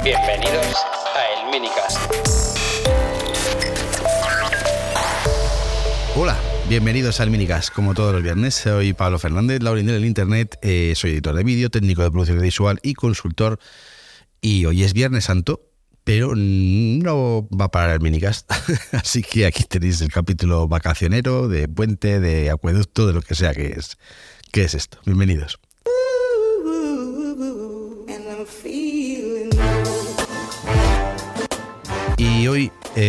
Bienvenidos a El Minicast. Hola, bienvenidos al Minicast. Como todos los viernes, soy Pablo Fernández, Laurín del Internet, soy editor de vídeo, técnico de producción visual y consultor. Y hoy es Viernes Santo, pero no va a parar el Minicast. Así que aquí tenéis el capítulo vacacionero, de puente, de acueducto, de lo que sea que es. ¿Qué es esto? Bienvenidos. Y hoy,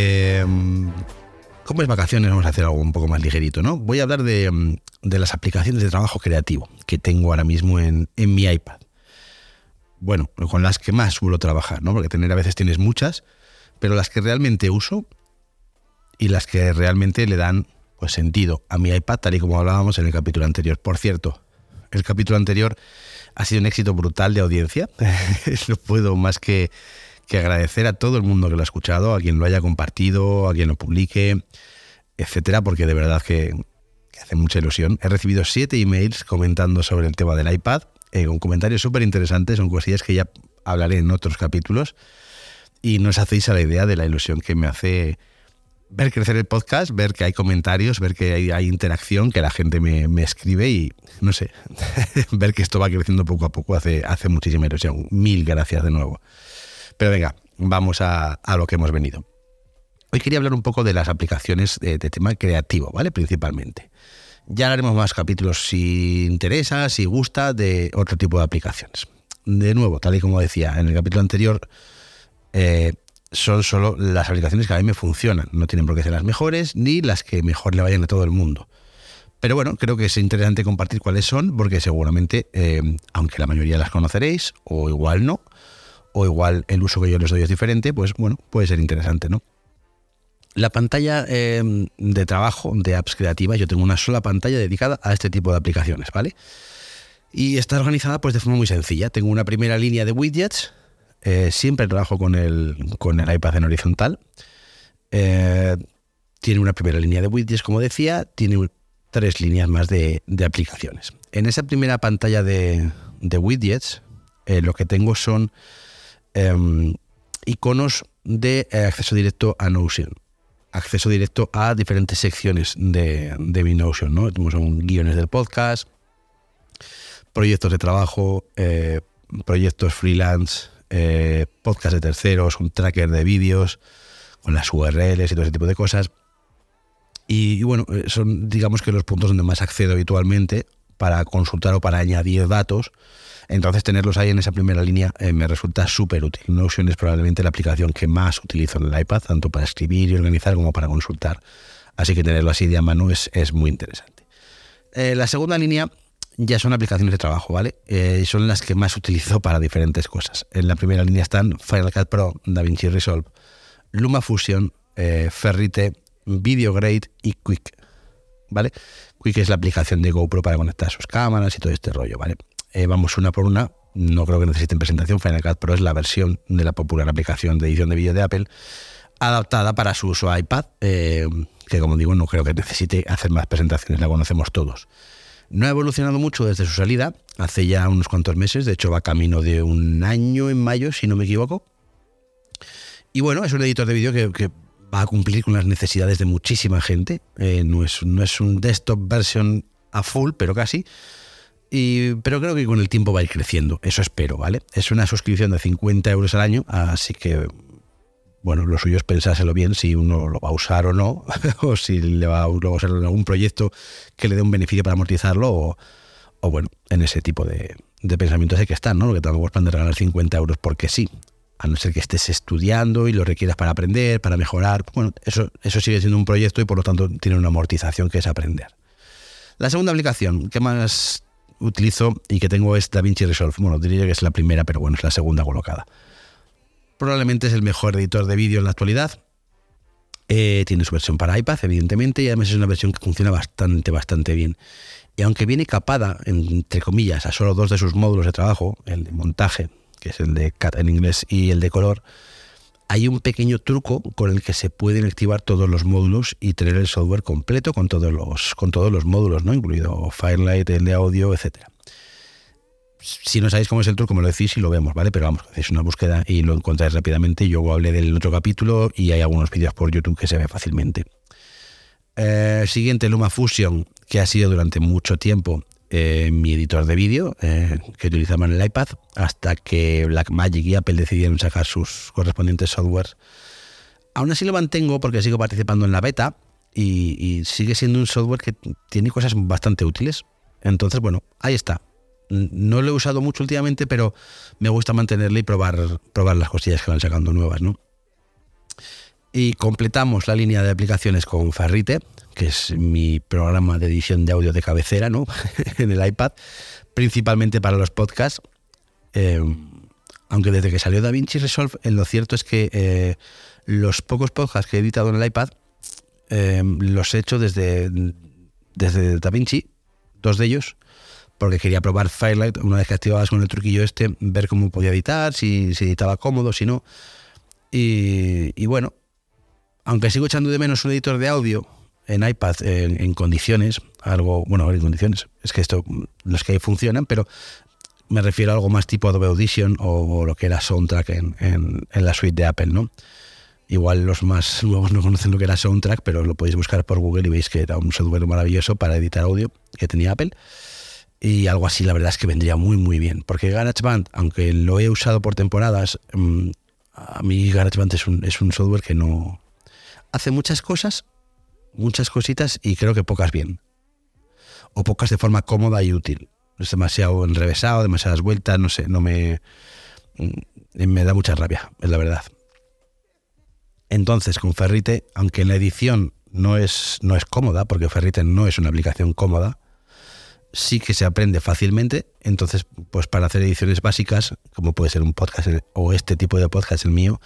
como es vacaciones, vamos a hacer algo un poco más ligerito, ¿no? Voy a hablar de las aplicaciones de trabajo creativo que tengo ahora mismo en mi iPad. Bueno, con las que más suelo trabajar, ¿no? Porque a veces tienes muchas, pero las que realmente uso y las que realmente le dan pues sentido a mi iPad, tal y como hablábamos en el capítulo anterior. Por cierto, el capítulo anterior ha sido un éxito brutal de audiencia. No puedo más que agradecer a todo el mundo que lo ha escuchado, a quien lo haya compartido, a quien lo publique, etcétera, porque de verdad que hace mucha ilusión. He recibido 7 emails comentando sobre el tema del iPad, con comentarios súper interesantes, son cosillas que ya hablaré en otros capítulos, y no os hacéis a la idea de la ilusión que me hace ver crecer el podcast, ver que hay comentarios, ver que hay interacción, que la gente me escribe y, no sé, ver que esto va creciendo poco a poco hace muchísima ilusión. Mil gracias de nuevo. Pero venga, vamos a lo que hemos venido. Hoy quería hablar un poco de las aplicaciones de tema creativo, ¿vale? Principalmente. Ya haremos más capítulos si interesa, si gusta, de otro tipo de aplicaciones. De nuevo, tal y como decía en el capítulo anterior, son solo las aplicaciones que a mí me funcionan. No tienen por qué ser las mejores ni las que mejor le vayan a todo el mundo. Pero bueno, creo que es interesante compartir cuáles son, porque seguramente, aunque la mayoría las conoceréis, o igual no, o igual el uso que yo les doy es diferente, pues bueno, puede ser interesante, ¿no? La pantalla de trabajo de apps creativas, yo tengo una sola pantalla dedicada a este tipo de aplicaciones, ¿vale? Y está organizada pues de forma muy sencilla. Tengo una primera línea de widgets, siempre trabajo con el iPad en horizontal. Tiene una primera línea de widgets, como decía, tiene 3 líneas más de aplicaciones. En esa primera pantalla de widgets, lo que tengo son iconos de acceso directo a Notion, acceso directo a diferentes secciones de mi Notion, ¿no? Tenemos guiones del podcast, proyectos de trabajo, proyectos freelance, podcast de terceros, un tracker de vídeos con las URLs y todo ese tipo de cosas. Y bueno, son, digamos, que los puntos donde más accedo habitualmente para consultar o para añadir datos. Entonces tenerlos ahí en esa primera línea me resulta súper útil. Notion es probablemente la aplicación que más utilizo en el iPad, tanto para escribir y organizar como para consultar. Así que tenerlo así de a mano es muy interesante. La segunda línea ya son aplicaciones de trabajo, ¿vale? Son las que más utilizo para diferentes cosas. En la primera línea están Final Cut Pro, DaVinci Resolve, LumaFusion, Ferrite, VideoGrade y Quick, ¿vale? Quick es la aplicación de GoPro para conectar sus cámaras y todo este rollo, ¿vale? Vamos una por una. No creo que necesiten presentación. Final Cut Pro es la versión de la popular aplicación de edición de vídeo de Apple adaptada para su uso a iPad, que como digo, no creo que necesite hacer más presentaciones, la conocemos todos. No ha evolucionado mucho desde su salida, hace ya unos cuantos meses, de hecho va camino de un año en mayo, si no me equivoco. Y bueno, es un editor de vídeo que va a cumplir con las necesidades de muchísima gente. No es un desktop version a full, pero casi. Pero creo que con el tiempo va a ir creciendo, eso espero, ¿vale? Es una suscripción de 50 euros al año, así que, bueno, lo suyo es pensárselo bien si uno lo va a usar o no, o si lo va a usar en algún proyecto que le dé un beneficio para amortizarlo, o bueno, en ese tipo de pensamientos hay que estar, ¿no? Lo que tampoco es plan de regalar 50 euros porque sí, a no ser que estés estudiando y lo requieras para aprender, para mejorar. Bueno, eso sigue siendo un proyecto y por lo tanto tiene una amortización que es aprender. La segunda aplicación que más utilizo y que tengo es DaVinci Resolve. Bueno, diría que es la primera, pero bueno, es la segunda colocada. Probablemente es el mejor editor de vídeo en la actualidad. Tiene su versión para iPad, evidentemente, y además es una versión que funciona bastante bien. Y aunque viene capada, entre comillas, a solo 2 de sus módulos de trabajo, el de montaje, que es el de cut en inglés, y el de color, hay un pequeño truco con el que se pueden activar todos los módulos y tener el software completo con todos los módulos, ¿no? Incluido Firelight, el de audio, etcétera. Si no sabéis cómo es el truco, me lo decís y lo vemos, ¿vale? Pero vamos, hacéis una búsqueda y lo encontráis rápidamente. Yo hablé del otro capítulo y hay algunos vídeos por YouTube que se ve fácilmente. Siguiente, LumaFusion, que ha sido durante mucho tiempo mi editor de vídeo que utilizaba en el iPad, hasta que Blackmagic y Apple decidieron sacar sus correspondientes softwares. Aún así lo mantengo porque sigo participando en la beta y sigue siendo un software que tiene cosas bastante útiles. Entonces, bueno, ahí está. No lo he usado mucho últimamente, pero me gusta mantenerlo y probar las cosillas que van sacando nuevas, ¿no? Y completamos la línea de aplicaciones con Ferrite, que es mi programa de edición de audio de cabecera, ¿no? En el iPad, principalmente para los podcasts. Aunque desde que salió DaVinci Resolve, lo cierto es que los pocos podcasts que he editado en el iPad los he hecho desde DaVinci, 2 de ellos, porque quería probar Firelight una vez que activabas con el truquillo ver cómo podía editar, si editaba cómodo, si no. Y bueno, aunque sigo echando de menos un editor de audio en iPad en condiciones, en condiciones, es que los que funcionan, pero me refiero a algo más tipo Adobe Audition o lo que era Soundtrack en la suite de Apple, ¿no? Igual los más nuevos no conocen lo que era Soundtrack, pero lo podéis buscar por Google y veis que era un software maravilloso para editar audio que tenía Apple. Y algo así, la verdad es que vendría muy muy bien, porque GarageBand, aunque lo he usado por temporadas, a mí GarageBand es un software que no hace muchas cositas y creo que pocas bien, o pocas de forma cómoda y útil. Es demasiado enrevesado, demasiadas vueltas, no sé, me da mucha rabia, es la verdad. Entonces, con Ferrite, aunque en la edición no es cómoda, porque Ferrite no es una aplicación cómoda, sí que se aprende fácilmente. Entonces, pues para hacer ediciones básicas, como puede ser un podcast o este tipo de podcast el mío,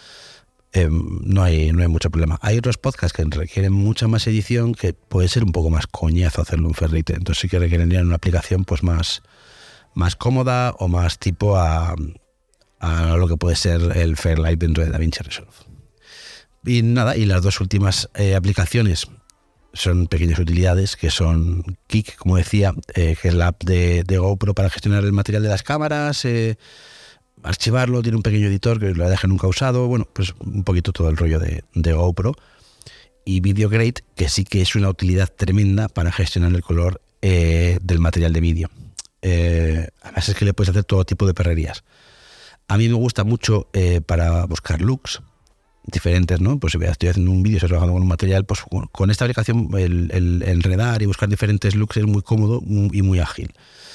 no hay mucho problema. Hay otros podcasts que requieren mucha más edición, que puede ser un poco más coñazo hacerlo en Ferrite. Entonces sí que requerirían una aplicación pues más cómoda o más tipo a lo que puede ser el Fairlight dentro de DaVinci Resolve. Y nada, y las 2 últimas aplicaciones son pequeñas utilidades, que son Kik, como decía, que es la app de GoPro para gestionar el material de las cámaras, archivarlo, tiene un pequeño editor que la deja nunca usado, bueno, pues un poquito todo el rollo de GoPro. Y VideoGrade, que sí que es una utilidad tremenda para gestionar el color del material de vídeo. Además es que le puedes hacer todo tipo de perrerías. A mí me gusta mucho para buscar looks diferentes, ¿no? Pues si estoy haciendo un vídeo, estoy trabajando con un material, pues con esta aplicación el enredar y buscar diferentes looks es muy cómodo y muy ágil.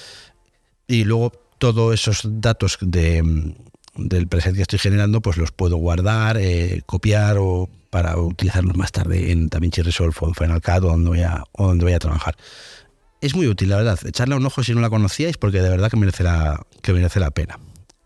Y luego todos esos datos del preset que estoy generando, pues los puedo guardar, copiar o para utilizarlos más tarde en DaVinci Resolve o en Final Cut o donde voy a trabajar. Es muy útil, la verdad. Echarle un ojo si no la conocíais, porque de verdad que merece la pena.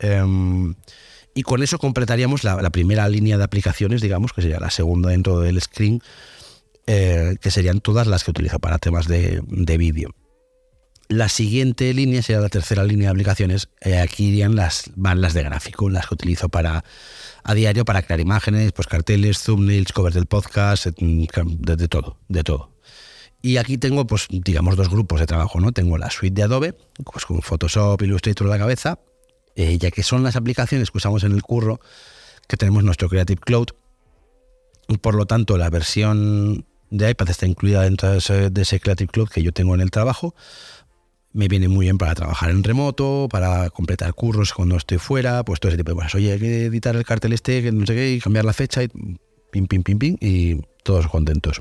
Y con eso completaríamos la primera línea de aplicaciones, digamos, que sería la segunda dentro del Screen, que serían todas las que utilizo para temas de vídeo. La siguiente línea sería la tercera línea de aplicaciones. Aquí irían las de gráfico, las que utilizo a diario para crear imágenes, pues carteles, thumbnails, covers del podcast, de todo. Y aquí tengo, pues, digamos, 2 grupos de trabajo, ¿no? Tengo la suite de Adobe, pues con Photoshop, Illustrator a la cabeza, ya que son las aplicaciones que usamos en el curro, que tenemos nuestro Creative Cloud. Y por lo tanto, la versión de iPad está incluida dentro de ese Creative Cloud que yo tengo en el trabajo. Me viene muy bien para trabajar en remoto, para completar curros cuando estoy fuera, pues todo ese tipo de cosas. Oye, hay que editar el cartel que no sé qué, y cambiar la fecha, y pim, y todos contentos.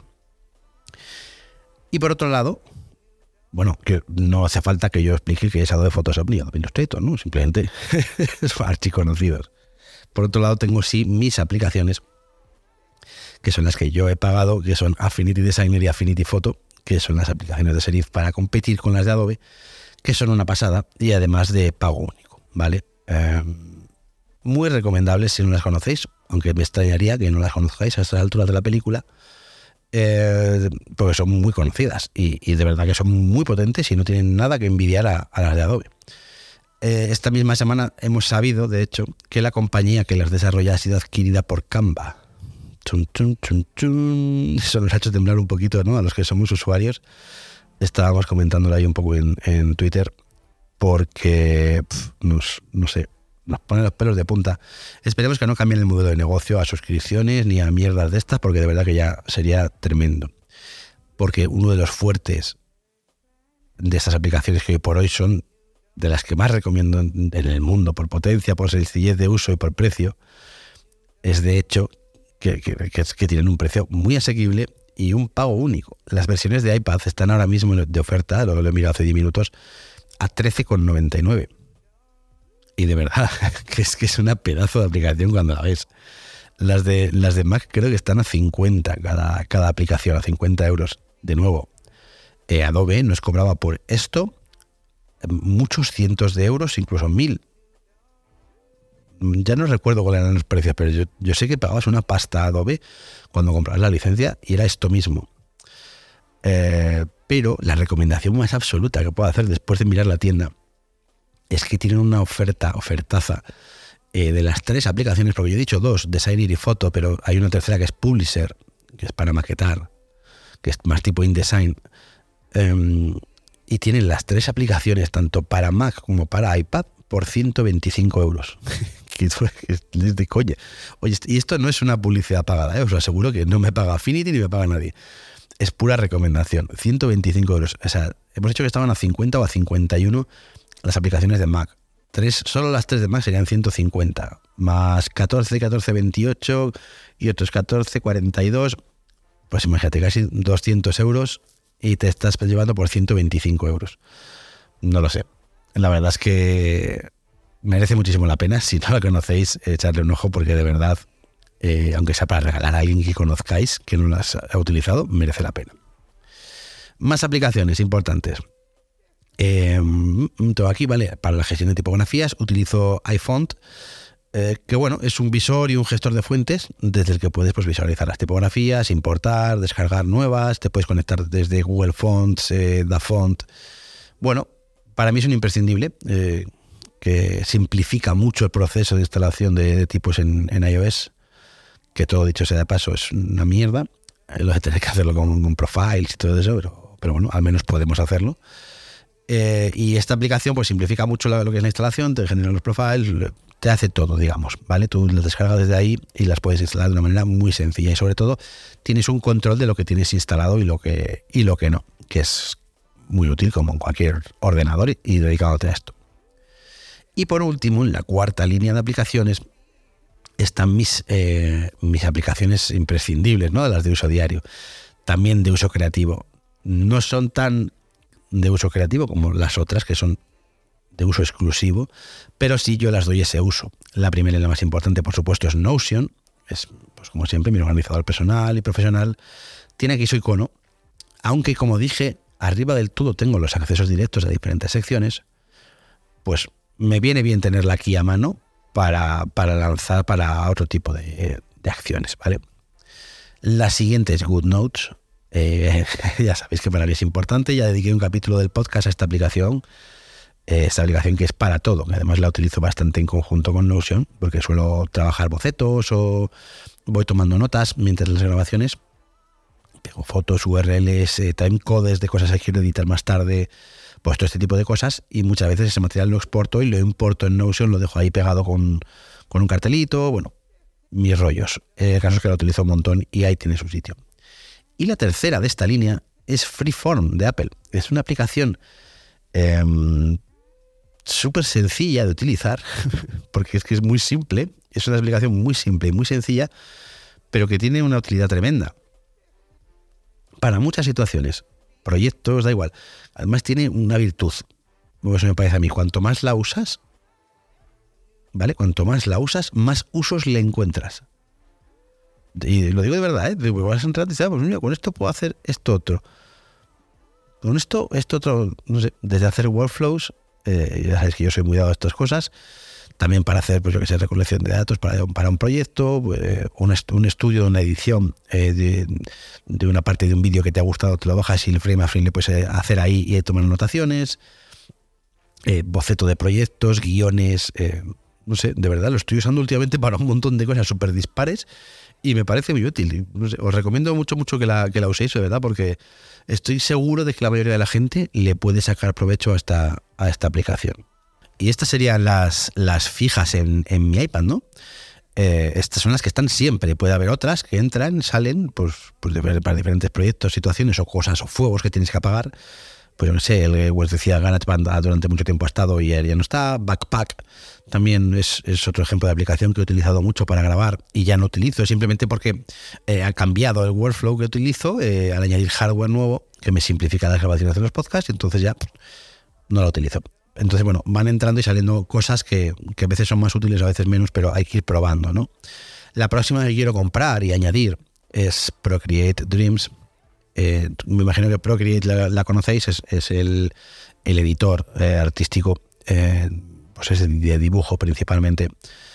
Y por otro lado, bueno, que no hace falta que yo explique que es Adobe Photoshop ni Adobe Illustrator, ¿no? Simplemente es archiconocidos. Por otro lado, tengo sí mis aplicaciones, que son las que yo he pagado, que son Affinity Designer y Affinity Photo, que son las aplicaciones de Serif para competir con las de Adobe, que son una pasada y además de pago único, ¿vale? Muy recomendables si no las conocéis, aunque me extrañaría que no las conozcáis a estas alturas de la película, porque son muy conocidas y de verdad que son muy potentes y no tienen nada que envidiar a las de Adobe. Esta misma semana hemos sabido, de hecho, que la compañía que las desarrolla ha sido adquirida por Canva. Eso nos ha hecho temblar un poquito, ¿no? A los que somos usuarios. Estábamos comentándolo ahí un poco en Twitter. porque no sé, nos pone los pelos de punta. Esperemos que no cambien el modelo de negocio a suscripciones ni a mierdas de estas, porque de verdad que ya sería tremendo. Porque uno de los fuertes de estas aplicaciones que hoy por hoy son de las que más recomiendo en el mundo por potencia, por sencillez de uso y por precio, es de hecho que tienen un precio muy asequible y un pago único. Las versiones de iPad están ahora mismo de oferta, lo he mirado hace 10 minutos, a 13,99. Y de verdad, que es una pedazo de aplicación cuando la ves. Las de Mac creo que están a 50 cada aplicación, a 50 euros. De nuevo, Adobe nos cobraba por esto muchos cientos de euros, incluso 1.000. Ya no recuerdo cuáles eran los precios, pero yo sé que pagabas una pasta a Adobe cuando comprabas la licencia y era esto mismo. Pero la recomendación más absoluta que puedo hacer después de mirar la tienda es que tienen una ofertaza de las 3 aplicaciones, porque yo he dicho 2, Designer y Photo, pero hay una tercera que es Publisher, que es para maquetar, que es más tipo InDesign, y tienen las 3 aplicaciones, tanto para Mac como para iPad, por 125 euros. que es de coña. Oye, y esto no es una publicidad pagada, os aseguro que no me paga Affinity ni me paga nadie. Es pura recomendación, 125 euros. O sea, hemos dicho que estaban a 50 o a 51 las aplicaciones de Mac. Solo las 3 de Mac serían 150, más 14, 28 y otros 14, 42. Pues imagínate, casi 200 euros y te estás llevando por 125 euros. No lo sé. La verdad es que merece muchísimo la pena. Si no la conocéis, echarle un ojo, porque de verdad, aunque sea para regalar a alguien que conozcáis que no las ha utilizado, merece la pena. Más aplicaciones importantes. Todo aquí, ¿vale? Para la gestión de tipografías utilizo iFont, que bueno, es un visor y un gestor de fuentes desde el que puedes visualizar las tipografías, importar, descargar nuevas, te puedes conectar desde Google Fonts, DaFont. Bueno, para mí es un imprescindible, que simplifica mucho el proceso de instalación de tipos en iOS, que todo dicho sea de paso es una mierda, lo de tener que hacerlo con profiles y todo eso, pero bueno, al menos podemos hacerlo. Y esta aplicación pues simplifica mucho lo que es la instalación, te genera los profiles, te hace todo, digamos, ¿vale? Tú las descargas desde ahí y las puedes instalar de una manera muy sencilla, y sobre todo tienes un control de lo que tienes instalado y lo que no, que es muy útil como en cualquier ordenador y dedicándote a esto. Y por último, en la cuarta línea de aplicaciones están mis aplicaciones imprescindibles, ¿no? De las de uso diario, también de uso creativo. No son tan de uso creativo como las otras, que son de uso exclusivo, pero sí yo las doy ese uso. La primera y la más importante, por supuesto, es Notion. Es, pues como siempre, mi organizador personal y profesional. Tiene aquí su icono, aunque como dije, arriba del todo tengo los accesos directos a diferentes secciones, pues me viene bien tenerla aquí a mano para lanzar para otro tipo de acciones, ¿vale? La siguiente es GoodNotes. Ya sabéis que para mí es importante, ya dediqué un capítulo del podcast a esta aplicación que es para todo, que además la utilizo bastante en conjunto con Notion, porque suelo trabajar bocetos o voy tomando notas mientras las grabaciones, pego fotos, URLs, timecodes de cosas que quiero editar más tarde, pues todo este tipo de cosas, y muchas veces ese material lo exporto y lo importo en Notion, lo dejo ahí pegado con un cartelito, bueno, mis rollos. El caso es que lo utilizo un montón y ahí tiene su sitio. Y la tercera de esta línea es Freeform de Apple. Es una aplicación súper sencilla de utilizar, porque es que es muy simple, es una aplicación muy simple y muy sencilla, pero que tiene una utilidad tremenda para muchas situaciones, proyectos, da igual. Además tiene una virtud, eso me parece a mí, cuanto más la usas, ¿vale? Cuanto más la usas, más usos le encuentras. Y lo digo de verdad, vas a entrar y dices, pues mira, con esto puedo hacer esto otro. Con esto otro, no sé, desde hacer workflows, ya sabéis que yo soy muy dado a estas cosas, también para hacer, pues yo que sé, recolección de datos para un proyecto, un estudio, una edición de una parte de un vídeo que te ha gustado, te lo bajas y el frame a frame le puedes hacer ahí y tomar anotaciones, boceto de proyectos, guiones, no sé, de verdad lo estoy usando últimamente para un montón de cosas súper dispares y me parece muy útil. No sé, os recomiendo mucho que la uséis, de verdad, porque estoy seguro de que la mayoría de la gente le puede sacar provecho a esta aplicación. Y estas serían las fijas en mi iPad, ¿no? Estas son las que están siempre. Puede haber otras que entran, salen, pues para diferentes proyectos, situaciones o cosas o fuegos que tienes que apagar. Pues yo no sé, os decía, GarageBand durante mucho tiempo ha estado y ya no está. Backpack también es otro ejemplo de aplicación que he utilizado mucho para grabar y ya no utilizo, simplemente porque ha cambiado el workflow que utilizo al añadir hardware nuevo que me simplifica las grabaciones de los podcasts y entonces ya no la utilizo. Entonces, bueno, van entrando y saliendo cosas que a veces son más útiles, a veces menos, pero hay que ir probando, ¿no? La próxima que quiero comprar y añadir es Procreate Dreams. Me imagino que Procreate la conocéis, es el editor artístico, pues es de dibujo principalmente.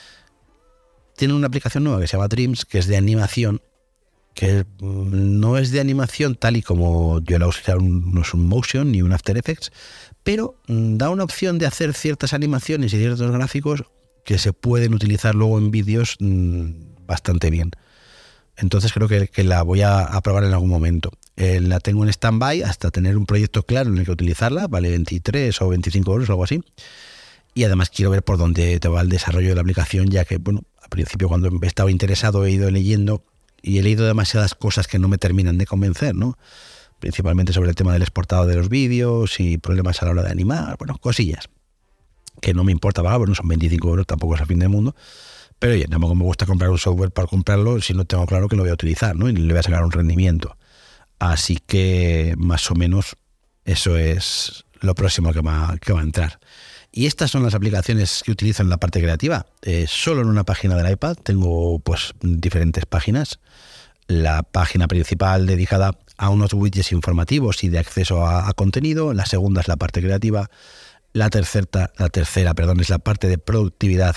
Tiene una aplicación nueva que se llama Dreams, que es de animación, que no es de animación tal y como yo la uso, no es un Motion ni un After Effects, pero da una opción de hacer ciertas animaciones y ciertos gráficos que se pueden utilizar luego en vídeos bastante bien. Entonces creo que la voy a probar en algún momento. La tengo en stand-by hasta tener un proyecto claro en el que utilizarla, vale 23 o 25 euros o algo así. Y además quiero ver por dónde te va el desarrollo de la aplicación, ya que, bueno, al principio cuando he estado interesado he ido leyendo y he leído demasiadas cosas que no me terminan de convencer, ¿no? Principalmente sobre el tema del exportado de los vídeos y problemas a la hora de animar, bueno, cosillas que no me importa pagar, bueno, son 25 euros, tampoco es el fin del mundo, pero oye, tampoco me gusta comprar un software para comprarlo si no tengo claro que lo voy a utilizar, ¿no? Y le voy a sacar un rendimiento. Así que más o menos eso es lo próximo que va a entrar. Y estas son las aplicaciones que utilizo en la parte creativa. Solo en una página del iPad tengo pues diferentes páginas. La página principal dedicada a unos widgets informativos y de acceso a contenido. La segunda es la parte creativa. La tercera, es la parte de productividad.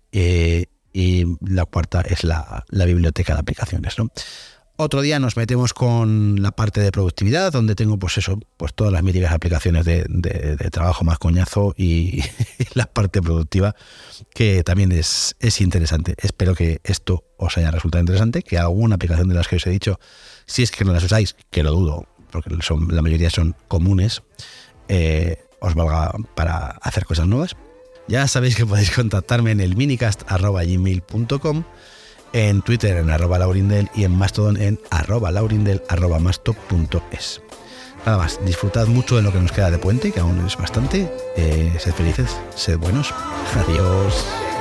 Y la cuarta es la biblioteca de aplicaciones, ¿no? Otro día nos metemos con la parte de productividad, donde tengo pues todas las míticas aplicaciones de trabajo más coñazo y la parte productiva, que también es interesante. Espero que esto os haya resultado interesante, que alguna aplicación de las que os he dicho, si es que no las usáis, que lo dudo, porque la mayoría son comunes, os valga para hacer cosas nuevas. Ya sabéis que podéis contactarme en el minicast@gmail.com, en Twitter en @laurindel y en Mastodon en @laurindel@masto.es. Nada más, disfrutad mucho de lo que nos queda de puente, que aún es bastante. Sed felices, sed buenos. Adiós.